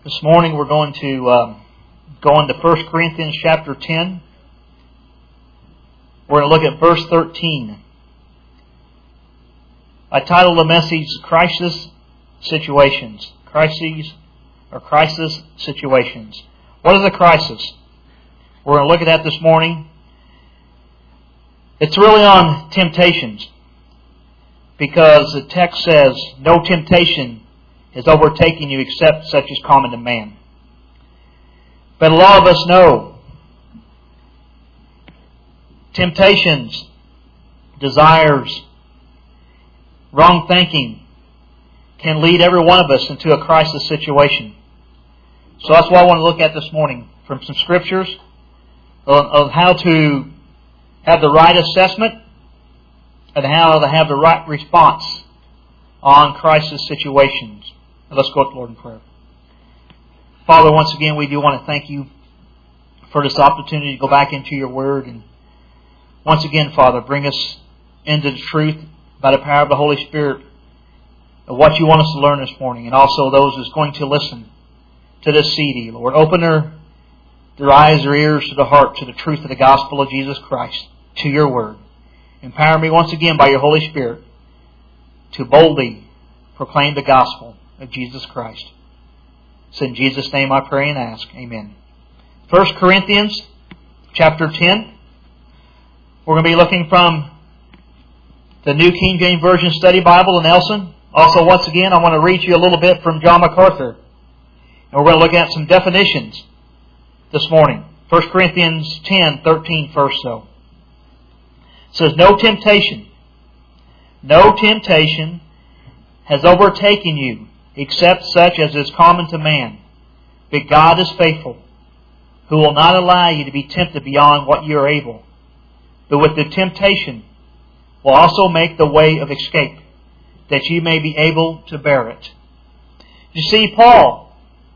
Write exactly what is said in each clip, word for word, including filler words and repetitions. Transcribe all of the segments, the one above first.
This morning we're going to um, go into First Corinthians chapter ten. We're going to look at verse thirteen. I titled the message, Crisis Situations. Crises or Crisis Situations. What is a crisis? We're going to look at that this morning. It's really on temptations, because the text says, no temptation has overtaken you except such as common to man. But a lot of us know temptations, desires, wrong thinking can lead every one of us into a crisis situation. So that's what I want to look at this morning from some scriptures of, of how to have the right assessment and how to have the right response on crisis situations. Let's go to the Lord in prayer. Father, once again, we do want to thank you for this opportunity to go back into your Word. And once again, Father, bring us into the truth by the power of the Holy Spirit of what you want us to learn this morning. And also those who's going to listen to this C D. Lord, open their, their eyes, their ears to the heart, to the truth of the gospel of Jesus Christ, to your Word. Empower me once again by your Holy Spirit to boldly proclaim the gospel of Jesus Christ. It's in Jesus' name I pray and ask. Amen. First Corinthians chapter ten. We're going to be looking from the New King James Version Study Bible in Nelson. Also, once again, I want to read you a little bit from John MacArthur. And we're going to look at some definitions this morning. First Corinthians ten, thirteen first though. It says, no temptation, no temptation has overtaken you, except such as is common to man. But God is faithful, who will not allow you to be tempted beyond what you are able, but with the temptation will also make the way of escape, that you may be able to bear it. You see, Paul,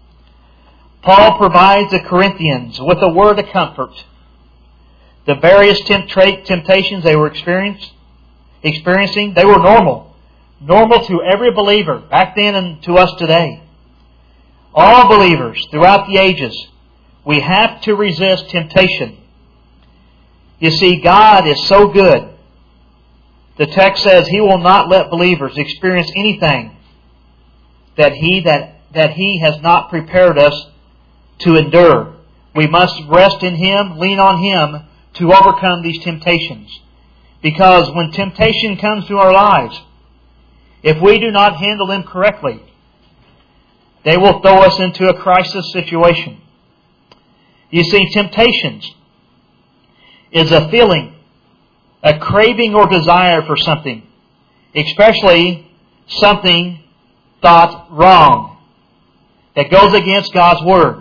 Paul provides the Corinthians with a word of comfort. The various tempt- temptations they were experiencing, experiencing, they were normal. Normal to every believer back then and to us today. All believers throughout the ages, we have to resist temptation. You see, God is so good. The text says He will not let believers experience anything that He that, that He has not prepared us to endure. We must rest in Him, lean on Him to overcome these temptations. Because when temptation comes to our lives, if we do not handle them correctly, they will throw us into a crisis situation. You see, temptations is a feeling, a craving or desire for something, especially something thought wrong, that goes against God's Word.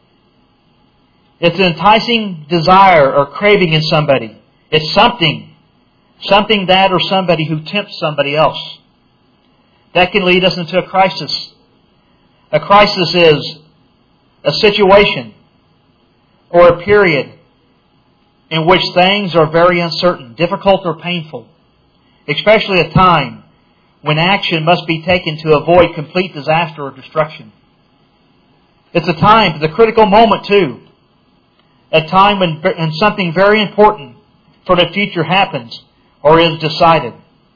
It's an enticing desire or craving in somebody. It's something, something that or somebody who tempts somebody else. That can lead us into a crisis. A crisis is a situation or a period in which things are very uncertain, difficult or painful. Especially a time when action must be taken to avoid complete disaster or destruction. It's a time, it's a critical moment too. A time when, when something very important for the future happens or is decided.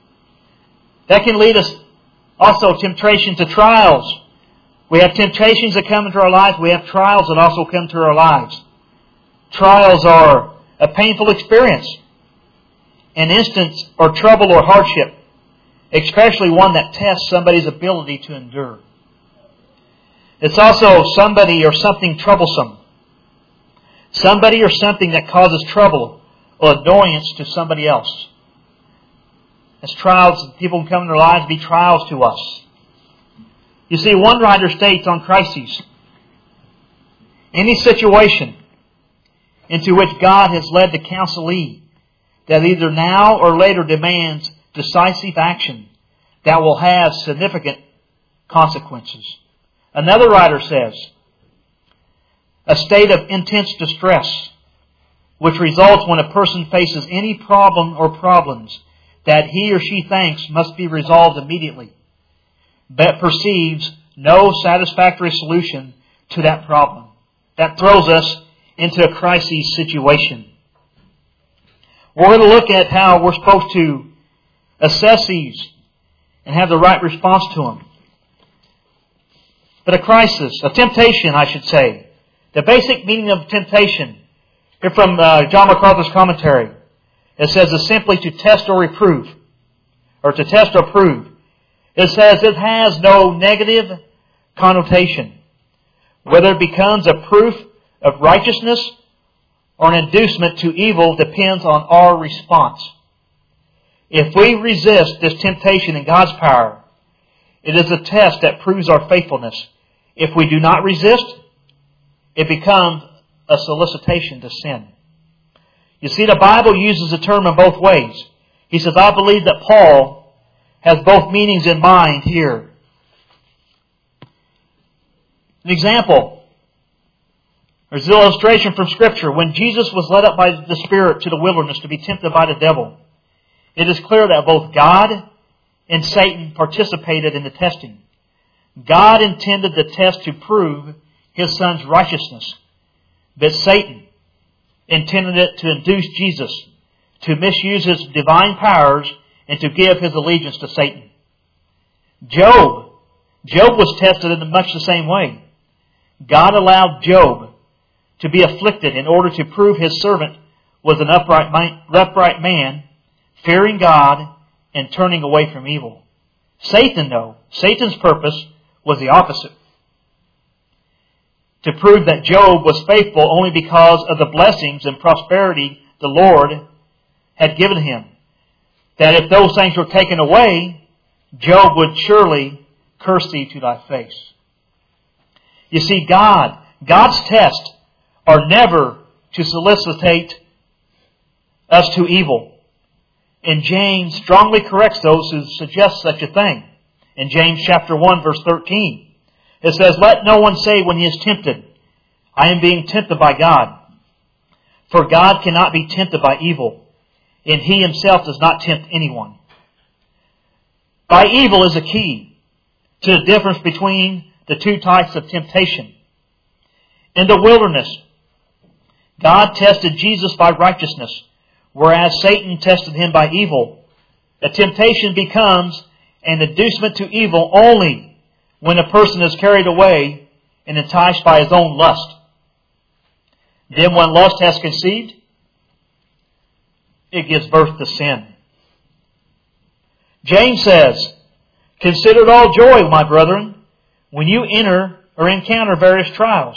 That can lead us also temptation to trials. We have temptations that come into our lives. We have trials that also come to our lives. Trials are a painful experience, an instance or trouble or hardship, especially one that tests somebody's ability to endure. It's also somebody or something troublesome. Somebody or something that causes trouble or annoyance to somebody else. As trials, people come in their lives be trials to us. You see, one writer states on crises, any situation into which God has led the counselee that either now or later demands decisive action that will have significant consequences. Another writer says, a state of intense distress, which results when a person faces any problem or problems that he or she thinks must be resolved immediately, but perceives no satisfactory solution to that problem. That throws us into a crisis situation. We're going to look at how we're supposed to assess these and have the right response to them. But a crisis, a temptation, I should say. The basic meaning of temptation, here from uh, John MacArthur's commentary, it says it's simply to test or reprove, or to test or prove. It says it has no negative connotation. Whether it becomes a proof of righteousness or an inducement to evil depends on our response. If we resist this temptation in God's power, it is a test that proves our faithfulness. If we do not resist, it becomes a solicitation to sin. You see, the Bible uses the term in both ways. He says, I believe that Paul has both meanings in mind here. An example. There's an illustration from Scripture. When Jesus was led up by the Spirit to the wilderness to be tempted by the devil, it is clear that both God and Satan participated in the testing. God intended the test to prove His Son's righteousness, but Satan intended it to induce Jesus to misuse His divine powers and to give His allegiance to Satan. Job. Job was tested in much the same way. God allowed Job to be afflicted in order to prove His servant was an upright man, upright man, fearing God and turning away from evil. Satan, though, Satan's purpose was the opposite. To prove that Job was faithful only because of the blessings and prosperity the Lord had given him. That if those things were taken away, Job would surely curse thee to thy face. You see, God, God's tests are never to solicitate us to evil. And James strongly corrects those who suggest such a thing. In James chapter one, verse thirteen, it says, let no one say when he is tempted, I am being tempted by God. For God cannot be tempted by evil, and He Himself does not tempt anyone. By evil is a key to the difference between the two types of temptation. In the wilderness, God tested Jesus by righteousness, whereas Satan tested Him by evil. The temptation becomes an inducement to evil only when a person is carried away and enticed by his own lust. Then when lust has conceived, it gives birth to sin. James says, consider it all joy, my brethren, when you enter or encounter various trials.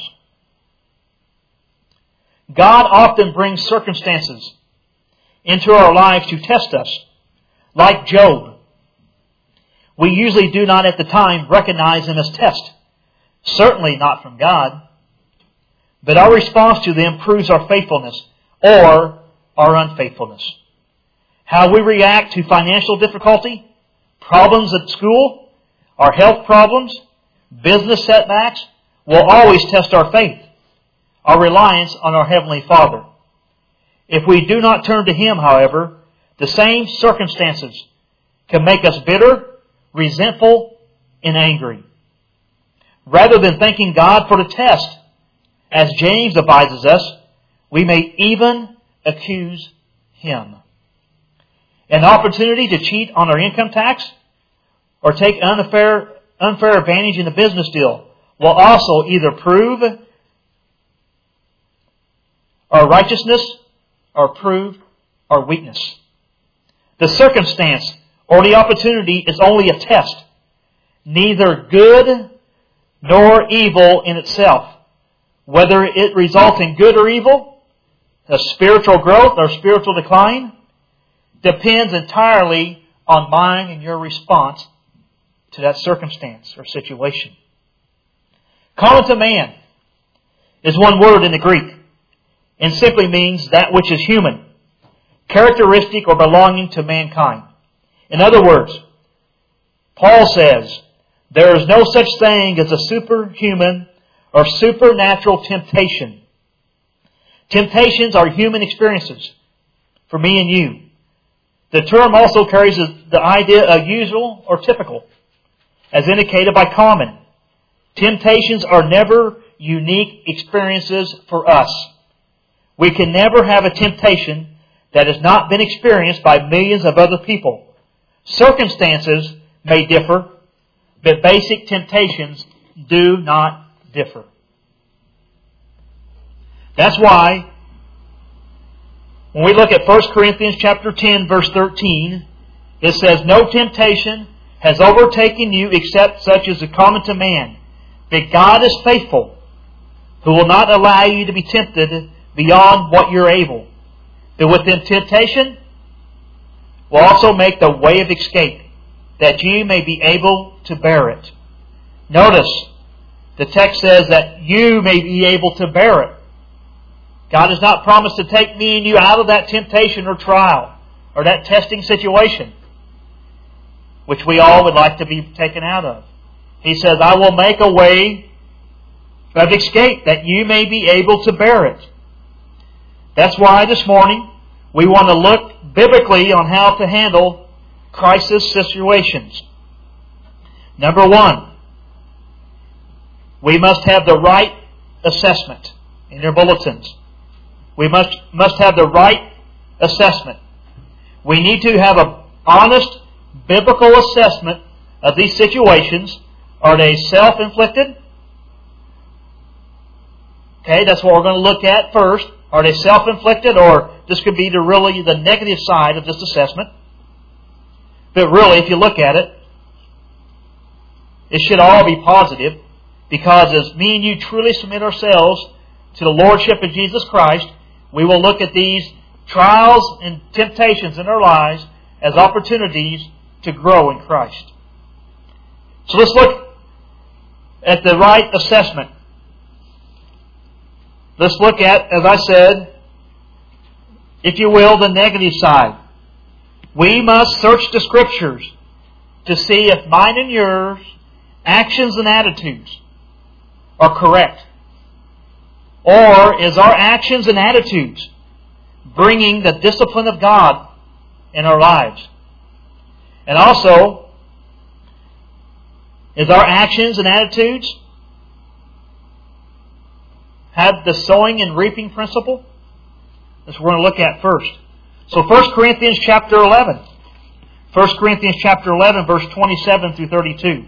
God often brings circumstances into our lives to test us, like Job. We usually do not at the time recognize them as tests. Certainly not from God. But our response to them proves our faithfulness or our unfaithfulness. How we react to financial difficulty, problems at school, our health problems, business setbacks will always test our faith, our reliance on our Heavenly Father. If we do not turn to Him, however, the same circumstances can make us bitter, resentful, and angry. Rather than thanking God for the test, as James advises us, we may even accuse Him. An opportunity to cheat on our income tax or take unfair, unfair advantage in a business deal will also either prove our righteousness or prove our weakness. The circumstance or the opportunity is only a test, neither good nor evil in itself. Whether it results in good or evil, a spiritual growth or spiritual decline, depends entirely on mine and your response to that circumstance or situation. Common to man is one word in the Greek and simply means that which is human, characteristic or belonging to mankind. In other words, Paul says, there is no such thing as a superhuman or supernatural temptation. Temptations are human experiences for me and you. The term also carries the idea of usual or typical, as indicated by common. Temptations are never unique experiences for us. We can never have a temptation that has not been experienced by millions of other people. Circumstances may differ, but basic temptations do not differ. That's why when we look at First Corinthians chapter ten, verse thirteen, it says, "No temptation has overtaken you except such as is common to man. But God is faithful, who will not allow you to be tempted beyond what you're able. But with the temptation will also make the way of escape, that you may be able to bear it." Notice, the text says that you may be able to bear it. God has not promised to take me and you out of that temptation or trial or that testing situation, which we all would like to be taken out of. He says, "I will make a way of escape that you may be able to bear it." That's why this morning we want to look biblically on how to handle crisis situations. Number one, we must have the right assessment in your bulletins. We must, must have the right assessment. We need to have an honest biblical assessment of these situations. Are they self-inflicted? Okay, that's what we're going to look at first. Are they self-inflicted, or this could be the really the negative side of this assessment? But really, if you look at it, it should all be positive, because as me and you truly submit ourselves to the Lordship of Jesus Christ, we will look at these trials and temptations in our lives as opportunities to grow in Christ. So let's look at the right assessment. Let's look at, as I said, if you will, the negative side. We must search the Scriptures to see if mine and yours actions and attitudes are correct. Or is our actions and attitudes bringing the discipline of God in our lives? And also, is our actions and attitudes have the sowing and reaping principle? That's what we're going to look at first. So First Corinthians chapter eleven. First Corinthians chapter eleven, verse twenty-seven through thirty-two.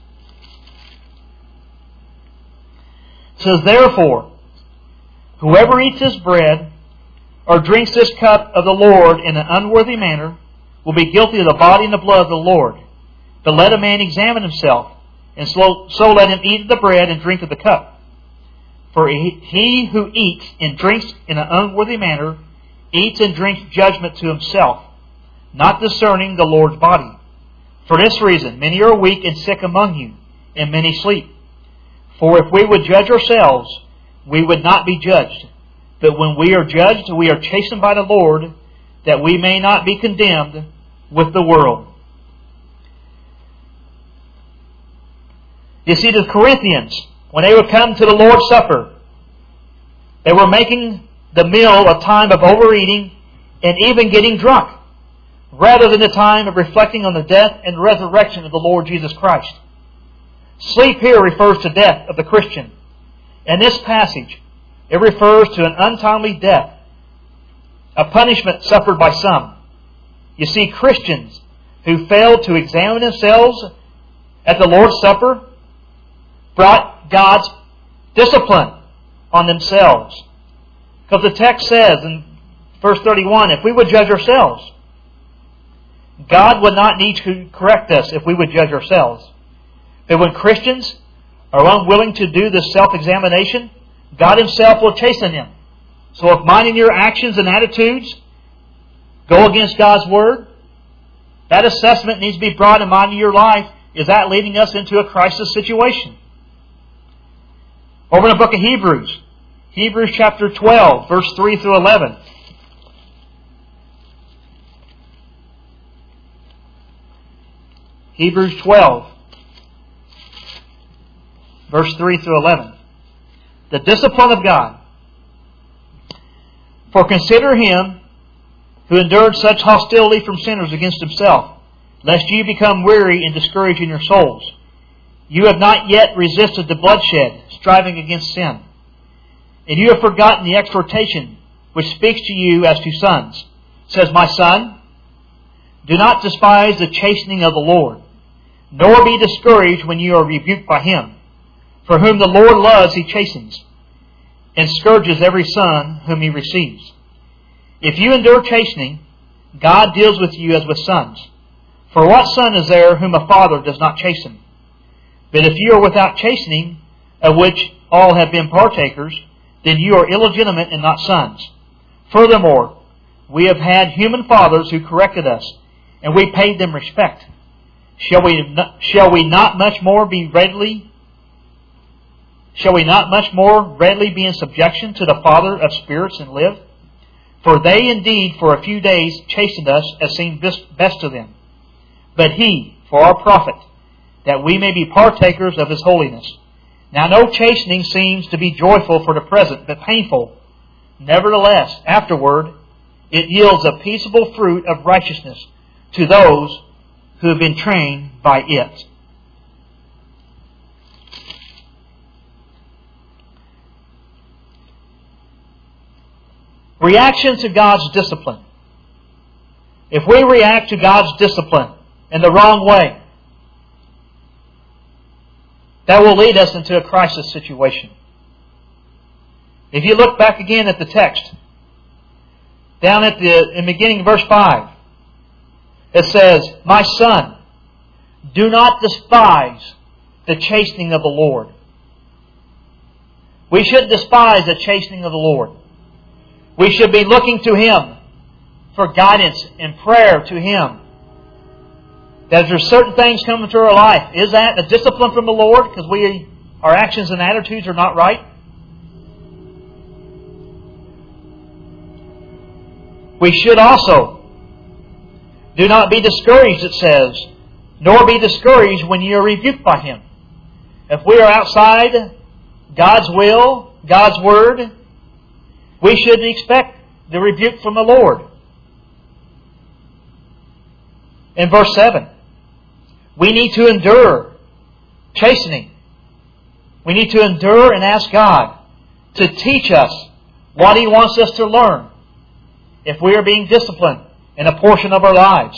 It says, "Therefore, whoever eats this bread or drinks this cup of the Lord in an unworthy manner will be guilty of the body and the blood of the Lord. But let a man examine himself, and so, so let him eat of the bread and drink of the cup. For he, he who eats and drinks in an unworthy manner eats and drinks judgment to himself, not discerning the Lord's body. For this reason, many are weak and sick among you, and many sleep. For if we would judge ourselves, we would not be judged. But when we are judged, we are chastened by the Lord, that we may not be condemned with the world." You see, the Corinthians, when they would come to the Lord's Supper, they were making the meal a time of overeating and even getting drunk, rather than a time of reflecting on the death and resurrection of the Lord Jesus Christ. Sleep here refers to death of the Christian. In this passage, it refers to an untimely death, a punishment suffered by some. You see, Christians who failed to examine themselves at the Lord's Supper brought God's discipline on themselves. Because the text says in verse thirty-one, if we would judge ourselves, God would not need to correct us if we would judge ourselves. But when Christians are unwilling to do this self-examination, God Himself will chasten them. So if mine and your actions and attitudes go against God's Word, that assessment needs to be brought in mind in your life. Is that leading us into a crisis situation? Over in the book of Hebrews, Hebrews chapter twelve, verse three through eleven. Hebrews twelve, verse three through eleven. The discipline of God. For consider Him who endured such hostility from sinners against Himself, lest you become weary and discouraged in your souls. You have not yet resisted the bloodshed, striving against sin. And you have forgotten the exhortation which speaks to you as to sons. It says, My son, do not despise the chastening of the Lord, nor be discouraged when you are rebuked by Him. For whom the Lord loves, He chastens, and scourges every son whom He receives. If you endure chastening, God deals with you as with sons. For what son is there whom a father does not chasten? But if you are without chastening, of which all have been partakers, then you are illegitimate and not sons. Furthermore, we have had human fathers who corrected us, and we paid them respect. Shall we not, shall we not much more be readily shall we not much more readily be in subjection to the Father of spirits and live? For they indeed for a few days chastened us as seemed best to them. But He, for our profit, that we may be partakers of His holiness. Now no chastening seems to be joyful for the present, but painful. Nevertheless, afterward, it yields a peaceable fruit of righteousness to those who have been trained by it. Reaction to God's discipline. If we react to God's discipline in the wrong way, that will lead us into a crisis situation. If you look back again at the text, down at the in beginning of verse five, it says, My son, do not despise the chastening of the Lord. We shouldn't despise the chastening of the Lord. We should be looking to Him for guidance and prayer to Him. That there's certain things come into our life. Is that a discipline from the Lord because we our actions and attitudes are not right? We should also do not be discouraged, it says, nor be discouraged when you are rebuked by Him. If we are outside God's will, God's Word, we shouldn't expect the rebuke from the Lord. In verse seven, we need to endure chastening. We need to endure and ask God to teach us what He wants us to learn if we are being disciplined in a portion of our lives.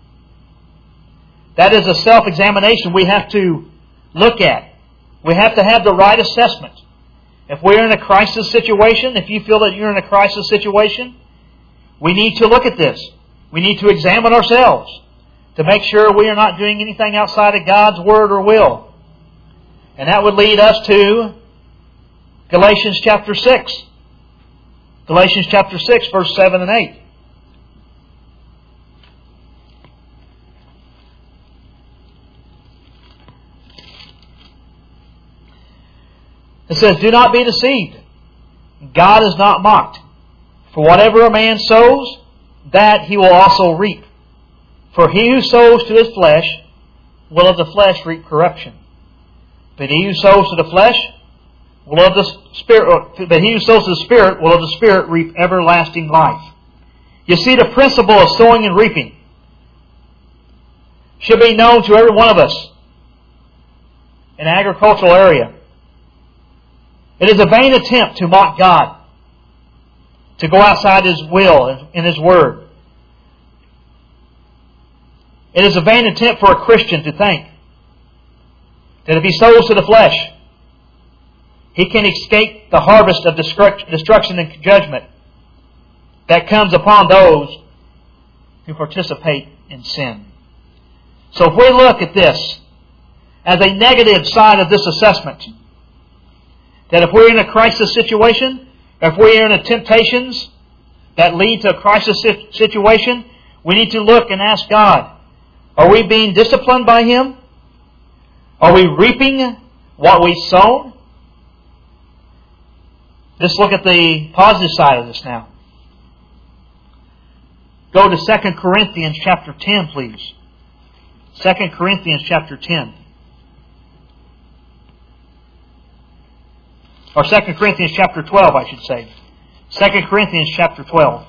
That is a self-examination we have to look at. We have to have the right assessment. If we're in a crisis situation, if you feel that you're in a crisis situation, we need to look at this. We need to examine ourselves to make sure we are not doing anything outside of God's Word or will. And that would lead us to Galatians chapter six. Galatians chapter six, verse seven and eight. It says, Do not be deceived. God is not mocked. For whatever a man sows, that he will also reap. For he who sows to his flesh will of the flesh reap corruption. But he who sows to the flesh will of the spirit. But he who sows to the Spirit will of the Spirit reap everlasting life. You see, the principle of sowing and reaping should be known to every one of us in an agricultural area. It is a vain attempt to mock God, to go outside His will and His Word. It is a vain attempt for a Christian to think that if he sows to the flesh, he can escape the harvest of destruction and judgment that comes upon those who participate in sin. So if we look at this as a negative side of this assessment, that if we're in a crisis situation, if we're in a temptations that lead to a crisis situation, we need to look and ask God, are we being disciplined by Him? Are we reaping what we sown? Let's look at the positive side of this now. Go to Second Corinthians chapter ten, please. Second Corinthians chapter ten. Or Second Corinthians chapter twelve, I should say. Second Corinthians chapter twelve.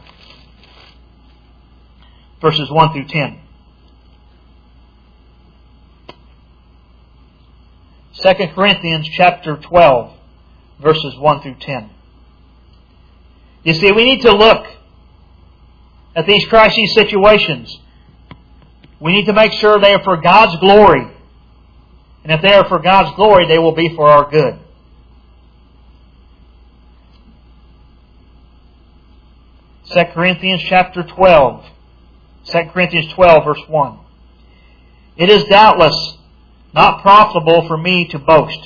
Verses one through ten. Second Corinthians chapter twelve, verses one through ten. You see, we need to look at these crisis situations. We need to make sure they are for God's glory. And if they are for God's glory, they will be for our good. Second Corinthians chapter twelve. Second Corinthians twelve, verse one. It is doubtless not profitable for me to boast.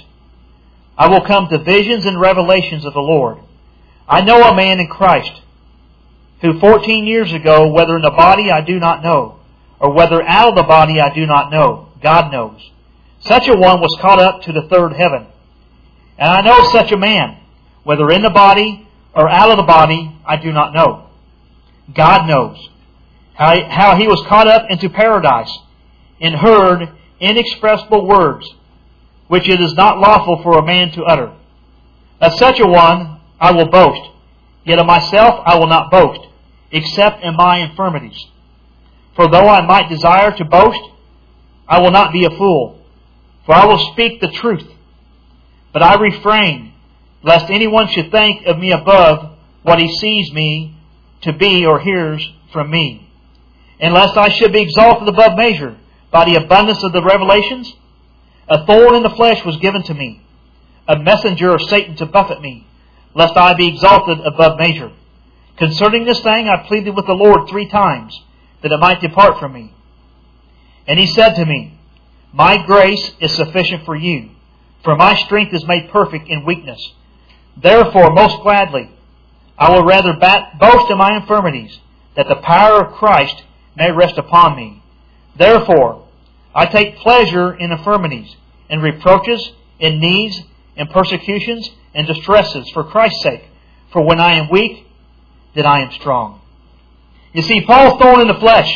I will come to visions and revelations of the Lord. I know a man in Christ, who fourteen years ago, whether in the body I do not know, or whether out of the body I do not know, God knows. Such a one was caught up to the third heaven. And I know such a man, whether in the body or out of the body, I do not know. God knows how he, how he was caught up into paradise and heard inexpressible words, which it is not lawful for a man to utter. Of such a one I will boast, yet of myself I will not boast, except in my infirmities. For though I might desire to boast, I will not be a fool, for I will speak the truth. But I refrain, lest anyone should think of me above what he sees me to be or hears from me. And lest I should be exalted above measure by the abundance of the revelations, a thorn in the flesh was given to me, a messenger of Satan to buffet me, lest I be exalted above measure. Concerning this thing I pleaded with the Lord three times, that it might depart from me. And He said to me, My grace is sufficient for you, for my strength is made perfect in weakness. Therefore, most gladly, I will rather boast in my infirmities, that the power of Christ may rest upon me. Therefore, I take pleasure in infirmities, in reproaches, in needs, in persecutions, and distresses for Christ's sake. For when I am weak, then I am strong. You see, Paul's thorn in the flesh.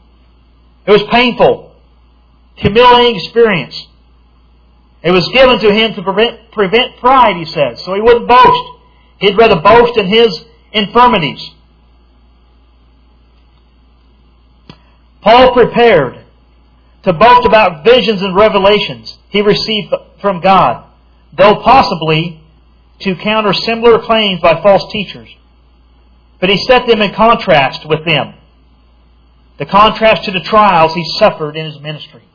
It was painful, humiliating experience. It was given to him to prevent, prevent pride, he says, so he wouldn't boast. He'd rather boast in his infirmities. Paul prepared to boast about visions and revelations he received from God, though possibly to counter similar claims by false teachers. But he set them in contrast with them. The contrast to the trials he suffered in his ministry.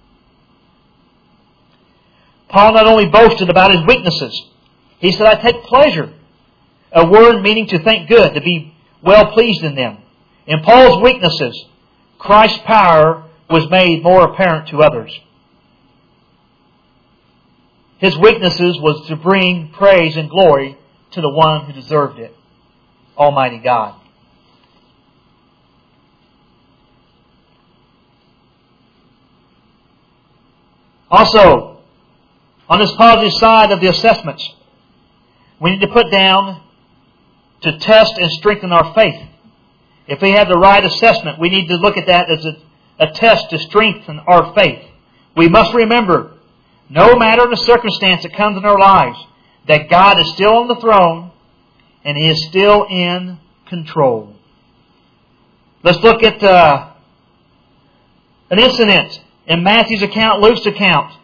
Paul not only boasted about his weaknesses, he said, I take pleasure. A word meaning to think good, to be well pleased in them. In Paul's weaknesses, Christ's power was made more apparent to others. His weaknesses was to bring praise and glory to the one who deserved it, Almighty God. Also, on this positive side of the assessments, we need to put down to test and strengthen our faith. If we have the right assessment, we need to look at that as a, a test to strengthen our faith. We must remember, no matter the circumstance that comes in our lives, that God is still on the throne and He is still in control. Let's look at uh, an incident in Matthew's account, Luke's account,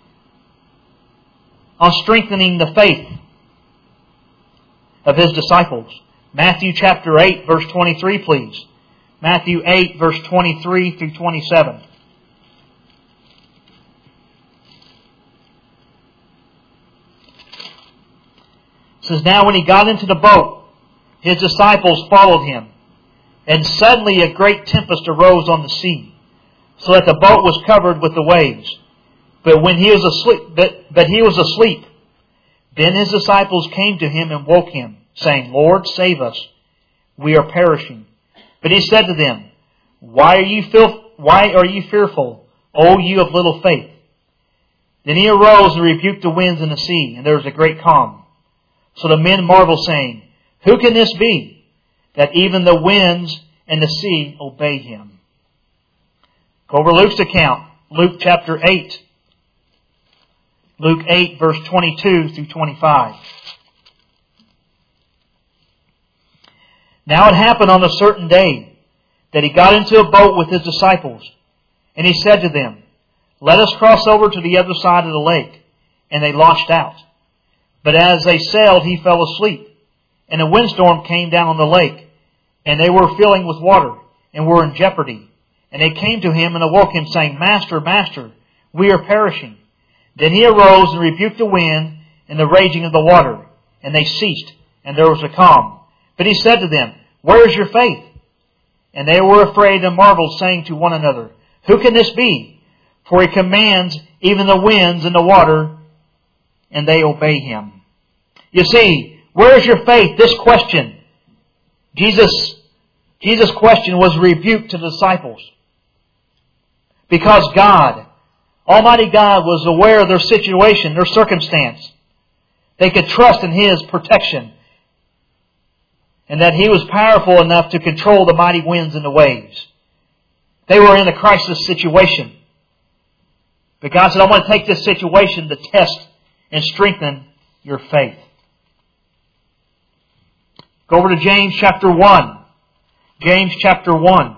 on strengthening the faith of His disciples. Matthew chapter eight, verse twenty-three, please. Matthew eight, verse twenty-three through twenty-seven. It says, Now when He got into the boat, His disciples followed Him. And suddenly a great tempest arose on the sea, so that the boat was covered with the waves. But when he was asleep, but, but he was asleep, then His disciples came to Him and woke Him, saying, Lord, save us. We are perishing. But He said to them, Why are you feel, why are you fearful, O you of little faith? Then He arose and rebuked the winds and the sea, and there was a great calm. So the men marveled, saying, Who can this be, that even the winds and the sea obey Him? Go over Luke's account, Luke chapter eight. Luke eight, verse twenty-two through twenty-five. Now it happened on a certain day that He got into a boat with His disciples, and He said to them, Let us cross over to the other side of the lake. and they launched out. But as they sailed, he fell asleep. And a windstorm came down on the lake, and they were filling with water, and were in jeopardy. And they came to him and awoke him, saying, Master, Master, we are perishing. Then he arose and rebuked the wind and the raging of the water, and they ceased, and there was a calm. But he said to them, Where is your faith? And they were afraid and marveled, saying to one another, Who can this be? For he commands even the winds and the water, and they obey him. You see, where is your faith? This question, Jesus, Jesus' question was a rebuke to the disciples. Because God, Almighty God, was aware of their situation, their circumstance. They could trust in His protection, and that He was powerful enough to control the mighty winds and the waves. They were in a crisis situation. But God said, I want to take this situation to test and strengthen your faith. Go over to James chapter one. James chapter one.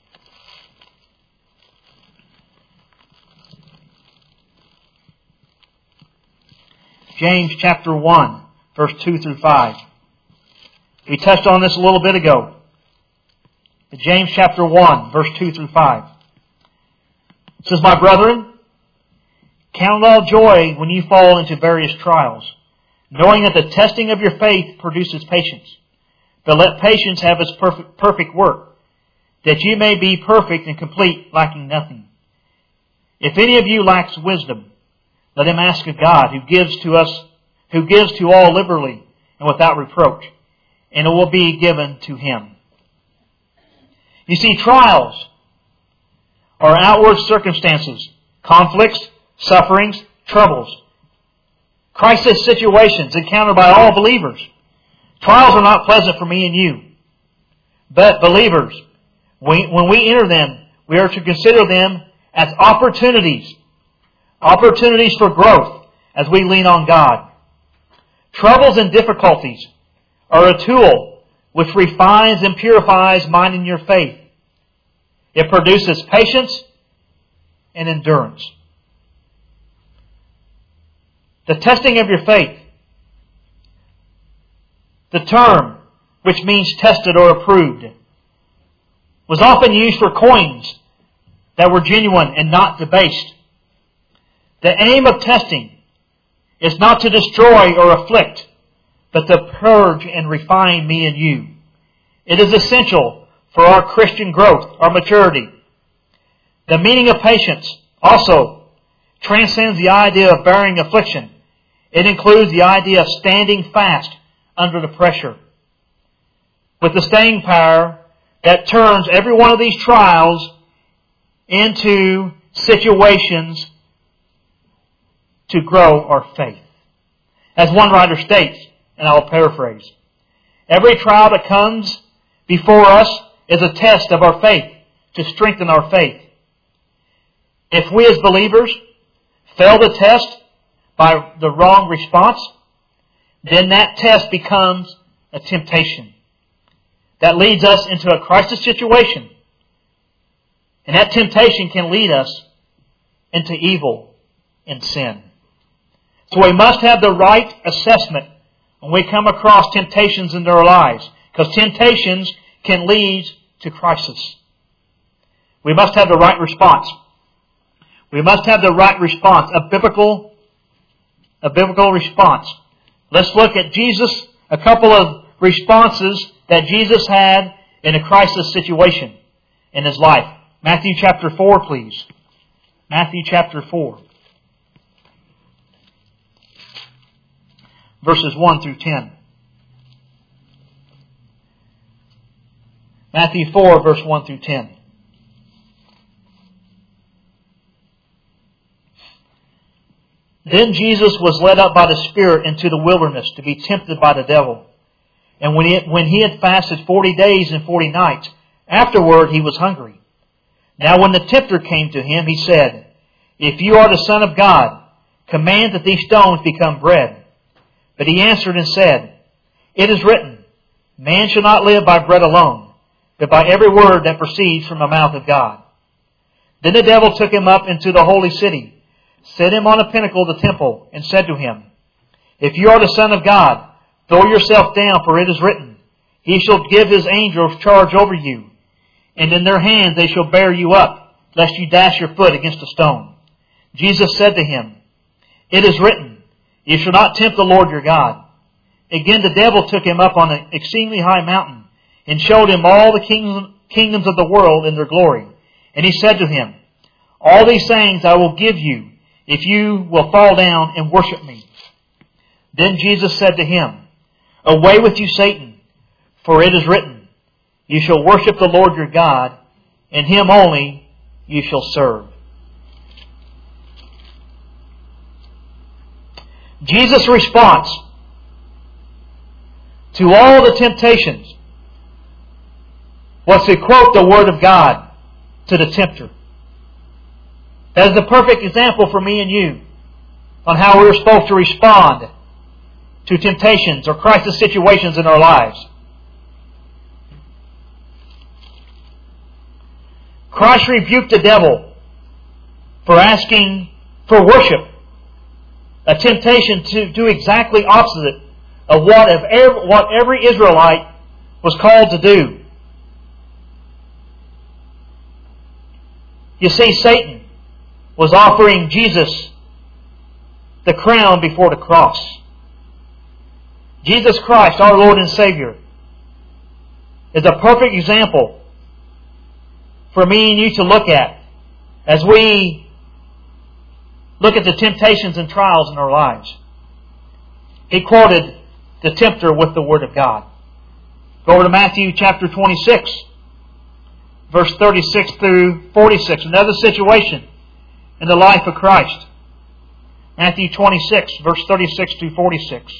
James chapter one, verse two through five. We touched on this a little bit ago. James chapter one, verse two through five. It says, My brethren, count it all joy when you fall into various trials, knowing that the testing of your faith produces patience. But let patience have its perfect, perfect work, that you may be perfect and complete, lacking nothing. If any of you lacks wisdom, let him ask of God, who gives to us, who gives to all liberally and without reproach, and it will be given to him. You see, trials are outward circumstances, conflicts, sufferings, troubles, crisis situations encountered by all believers. Trials are not pleasant for me and you. But believers, we, when we enter them, we are to consider them as opportunities. Opportunities for growth as we lean on God. Troubles and difficulties are a tool which refines and purifies mine and your faith. It produces patience and endurance. The testing of your faith. The term, which means tested or approved, was often used for coins that were genuine and not debased. The aim of testing is not to destroy or afflict, but to purge and refine me and you. It is essential for our Christian growth, our maturity. The meaning of patience also transcends the idea of bearing affliction. It includes the idea of standing fast under the pressure, with the staying power that turns every one of these trials into situations to grow our faith. As one writer states, and I'll paraphrase, every trial that comes before us is a test of our faith to strengthen our faith. If we as believers fail the test by the wrong response, then that test becomes a temptation that leads us into a crisis situation. And that temptation can lead us into evil and sin. So we must have the right assessment when we come across temptations in our lives, because temptations can lead to crisis. We must have the right response. We must have the right response, a biblical, a biblical response. Let's look at Jesus, a couple of responses that Jesus had in a crisis situation in His life. Matthew chapter four, please. Matthew chapter four. Verses one through ten. Matthew four, verse one through ten. Then Jesus was led up by the Spirit into the wilderness to be tempted by the devil. And when he, when he had fasted forty days and forty nights, afterward he was hungry. Now when the tempter came to him, he said, If you are the Son of God, command that these stones become bread. But he answered and said, It is written, Man shall not live by bread alone, but by every word that proceeds from the mouth of God. Then the devil took him up into the holy city, set him on a pinnacle of the temple, and said to him, If you are the Son of God, throw yourself down, for it is written, He shall give His angels charge over you, and in their hands they shall bear you up, lest you dash your foot against a stone. Jesus said to him, It is written, You shall not tempt the Lord your God. Again the devil took him up on an exceedingly high mountain, and showed him all the kingdoms of the world in their glory. And he said to him, All these things I will give you, if you will fall down and worship me. Then Jesus said to him, Away with you, Satan, for it is written, You shall worship the Lord your God, and Him only you shall serve. Jesus' response to all the temptations was to quote the Word of God to the tempter. That is the perfect example for me and you on how we're supposed to respond to temptations or crisis situations in our lives. Christ rebuked the devil for asking for worship, a temptation to do exactly opposite of what every, what every Israelite was called to do. You see, Satan was offering Jesus the crown before the cross. Jesus Christ, our Lord and Savior, is a perfect example for me and you to look at as we look at the temptations and trials in our lives. He quoted the tempter with the Word of God. Go over to Matthew chapter twenty-six, verse thirty-six through forty-six. Another situation in the life of Christ. Matthew twenty-six, verse thirty-six through forty-six.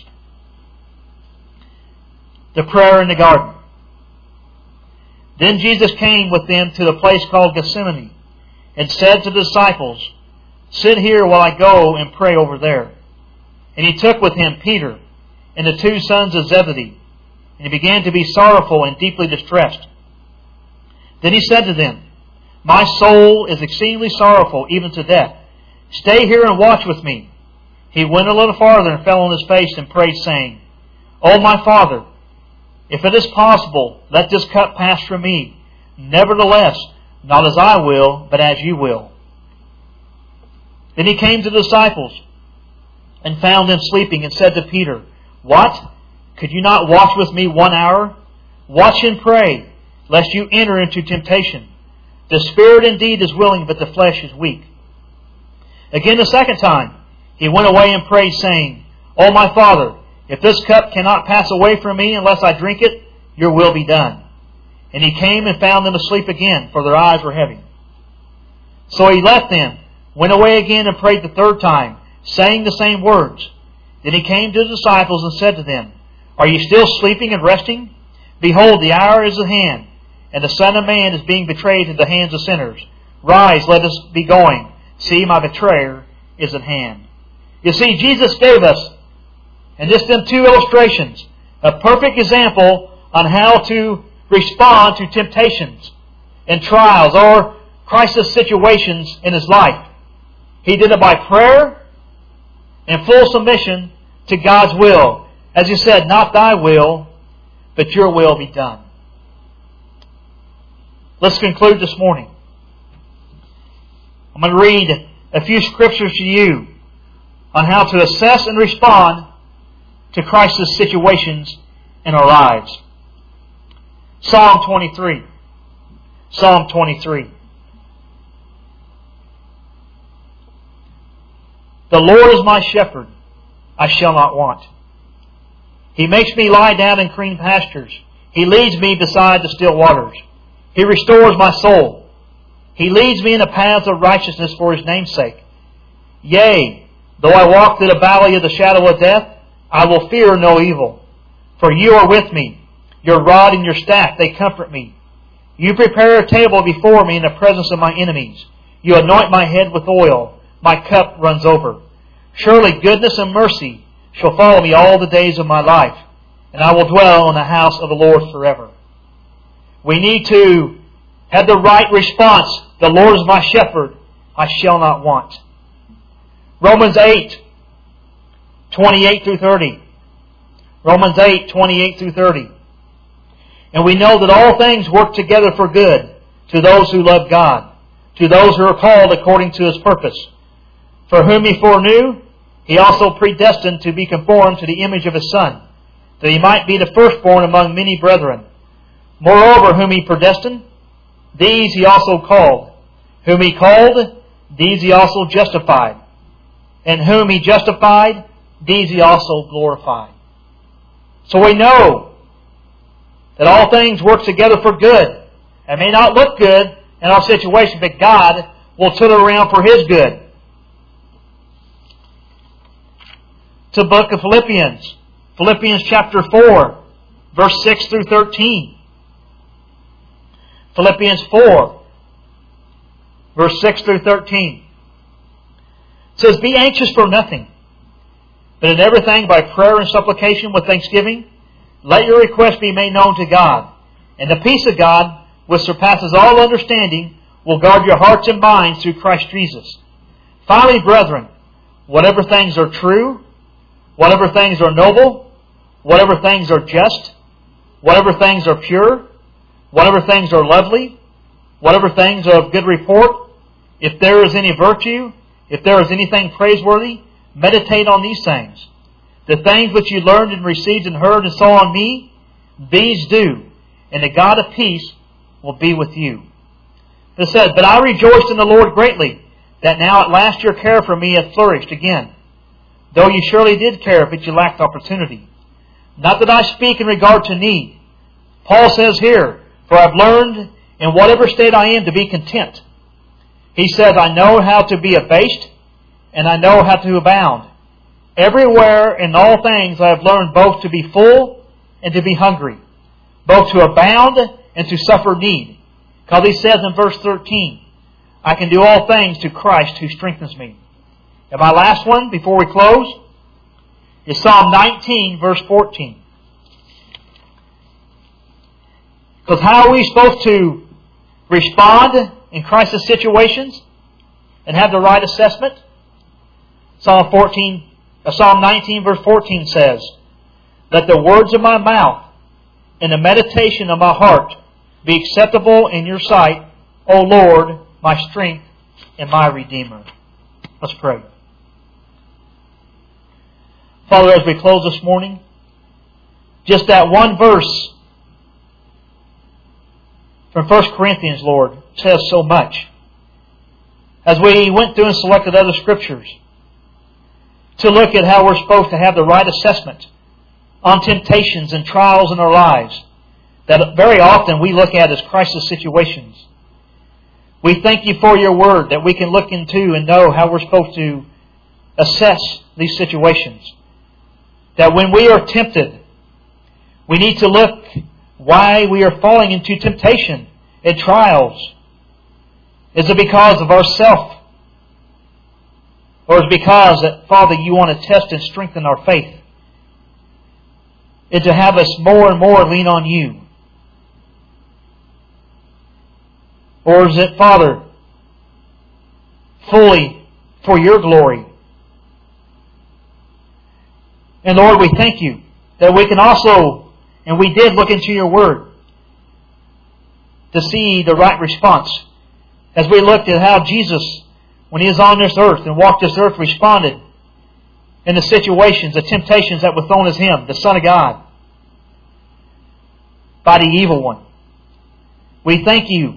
The prayer in the garden. Then Jesus came with them to the place called Gethsemane, and said to the disciples, Sit here while I go and pray over there. And He took with Him Peter and the two sons of Zebedee, and He began to be sorrowful and deeply distressed. Then He said to them, My soul is exceedingly sorrowful, even to death. Stay here and watch with me. He went a little farther and fell on His face and prayed, saying, O my Father, if it is possible, let this cup pass from me. Nevertheless, not as I will, but as you will. Then He came to the disciples and found them sleeping, and said to Peter, What? Could you not watch with me one hour? Watch and pray, lest you enter into temptation. The spirit indeed is willing, but the flesh is weak. Again the second time, He went away and prayed, saying, O my Father, if this cup cannot pass away from me unless I drink it, your will be done. And He came and found them asleep again, for their eyes were heavy. So He left them, went away again and prayed the third time, saying the same words. Then He came to the disciples and said to them, Are you still sleeping and resting? Behold, the hour is at hand, and the Son of Man is being betrayed into the hands of sinners. Rise, let us be going. See, my betrayer is at hand. You see, Jesus gave us, and just them two illustrations, a perfect example on how to respond to temptations and trials or crisis situations in His life. He did it by prayer and full submission to God's will. As He said, not thy will, but your will be done. Let's conclude this morning. I'm going to read a few scriptures to you on how to assess and respond to crisis situations in our lives. Psalm twenty-three. Psalm twenty-three. The Lord is my shepherd, I shall not want. He makes me lie down in green pastures. He leads me beside the still waters. He restores my soul. He leads me in the paths of righteousness for His name's sake. Yea, though I walk through the valley of the shadow of death, I will fear no evil. For you are with me. Your rod and your staff, they comfort me. You prepare a table before me in the presence of my enemies. You anoint my head with oil. My cup runs over. Surely goodness and mercy shall follow me all the days of my life, and I will dwell in the house of the Lord forever. We need to have the right response. The Lord is my shepherd, I shall not want. Romans eight, twenty-eight through thirty. Romans eight, twenty-eight through thirty. And we know that all things work together for good to those who love God, to those who are called according to His purpose. For whom He foreknew, He also predestined to be conformed to the image of His Son, that He might be the firstborn among many brethren. Moreover, whom He predestined, these He also called. Whom He called, these He also justified. And whom He justified, these He also glorified. So we know that all things work together for good. It may not look good in our situation, but God will turn it around for His good. To the book of Philippians. Philippians chapter four, verse six through thirteen. Philippians four, verse six through thirteen. It says, Be anxious for nothing, but in everything by prayer and supplication with thanksgiving, let your requests be made known to God. And the peace of God, which surpasses all understanding, will guard your hearts and minds through Christ Jesus. Finally, brethren, whatever things are true, whatever things are noble, whatever things are just, whatever things are pure, whatever things are lovely, whatever things are of good report, if there is any virtue, if there is anything praiseworthy, meditate on these things. The things which you learned and received and heard and saw on me, these do, and the God of peace will be with you. It says, But I rejoiced in the Lord greatly, that now at last your care for me hath flourished again, though you surely did care, but you lacked opportunity. Not that I speak in regard to need. Paul says here, For I have learned in whatever state I am to be content. He says, I know how to be abased, and I know how to abound. Everywhere in all things I have learned both to be full and to be hungry, both to abound and to suffer need. Because he says in verse thirteen, I can do all things through Christ who strengthens me. And my last one, before we close, is Psalm nineteen, verse fourteen. Because how are we supposed to respond in crisis situations and have the right assessment? Psalm fourteen, uh, Psalm nineteen, verse fourteen says, Let the words of my mouth and the meditation of my heart be acceptable in your sight, O Lord, my strength and my Redeemer. Let's pray. Father, as we close this morning, just that one verse from First Corinthians, Lord, says so much. As we went through and selected other scriptures to look at how we're supposed to have the right assessment on temptations and trials in our lives that very often we look at as crisis situations. We thank you for your word that we can look into and know how we're supposed to assess these situations. That when we are tempted, we need to look why we are falling into temptation and trials. Is it because of ourself? Or is it because that, Father, you want to test and strengthen our faith? And to have us more and more lean on you? Or is it, Father, fully for your glory? And Lord, we thank you that we can also, and we did look into your word to see the right response. As we looked at how Jesus, when He was on this earth and walked this earth, responded in the situations, the temptations that were thrown at Him, the Son of God, by the evil one. We thank you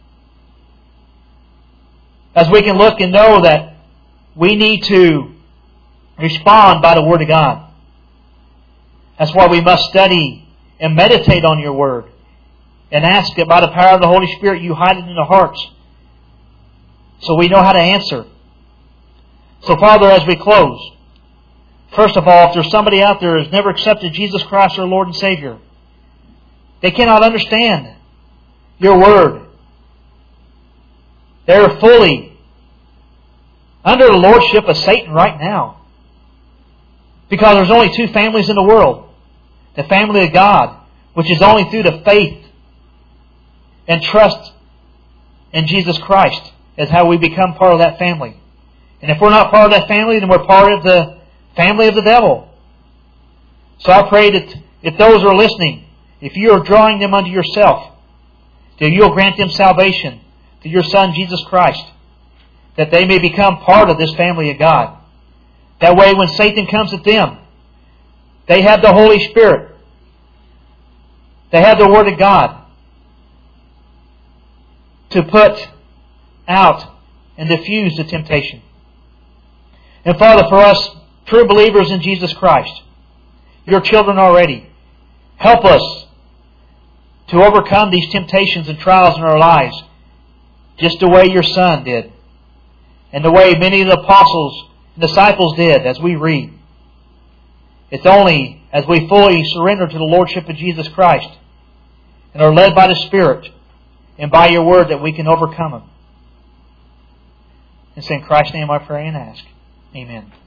as we can look and know that we need to respond by the Word of God. That's why we must study and meditate on your Word and ask that by the power of the Holy Spirit you hide it in our hearts so we know how to answer. So Father, as we close, first of all, if there's somebody out there who has never accepted Jesus Christ our Lord and Savior, they cannot understand your Word. They're fully under the lordship of Satan right now. Because there's only two families in the world. The family of God, which is only through the faith and trust in Jesus Christ, is how we become part of that family. And if we're not part of that family, then we're part of the family of the devil. So I pray that if those are listening, if you are drawing them unto yourself, that you'll grant them salvation through your Son, Jesus Christ, that they may become part of this family of God. That way, when Satan comes at them, they have the Holy Spirit. They have the Word of God to put out and diffuse the temptation. And Father, for us true believers in Jesus Christ, your children already, help us to overcome these temptations and trials in our lives just the way your Son did, and the way many of the apostles and disciples did, as we read. It's only as we fully surrender to the Lordship of Jesus Christ and are led by the Spirit and by your Word that we can overcome them. And it's in Christ's name I pray and ask. Amen.